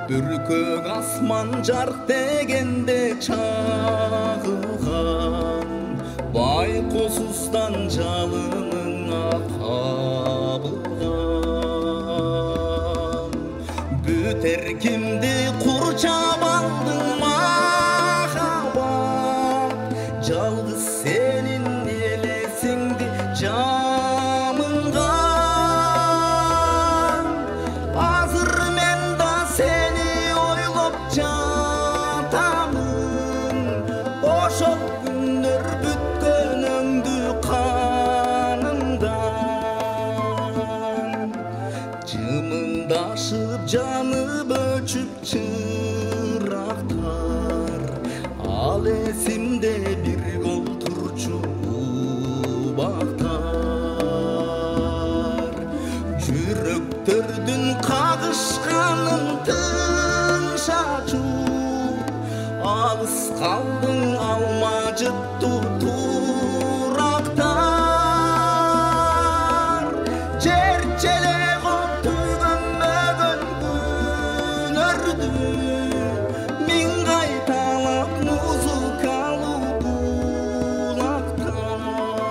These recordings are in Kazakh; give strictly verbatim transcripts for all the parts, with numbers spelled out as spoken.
Бүркөк асман жарық дегенде чағылған, байқосыздан жалыныңа табылған. Бүтер кімді құрчап алдың махаббат, жалғыз сенің елесіңді жамылған. Азыр мен да сені ойлап жатамын, ошол күндөр бүткөнөңдү канымдан. Жымыңдашып жанып өчүп чырактар, ал эсимде бирге олтурчу убактар. Жүрөктөрдүн кагышканын тыңшачу, алыс калдың алма жытту турактар. Жерчелек өтүгөн мөгөн күнөрдү, миң кайталап музыкалуу булактар.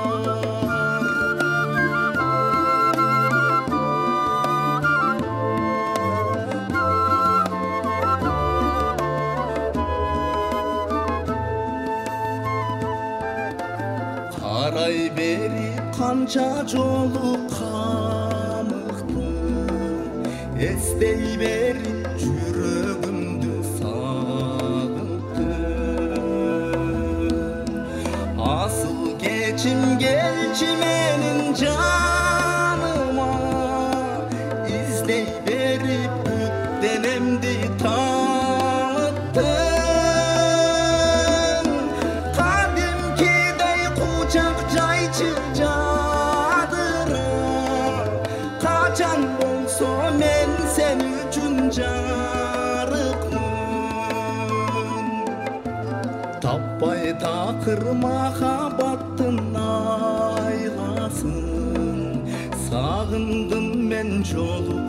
Карай бери канча жолу камыктым, эстей бери жүрөгүмдү сагынттым. Асыл кечим келчи менин жаныма, издей берип бүт денемди таныттым. Кадимкидей кучак жайчы жадыра, качан болсо мен сен үчүн жарыкмын. Таппай такыр махаббаттын айласын, сагындым мен жолу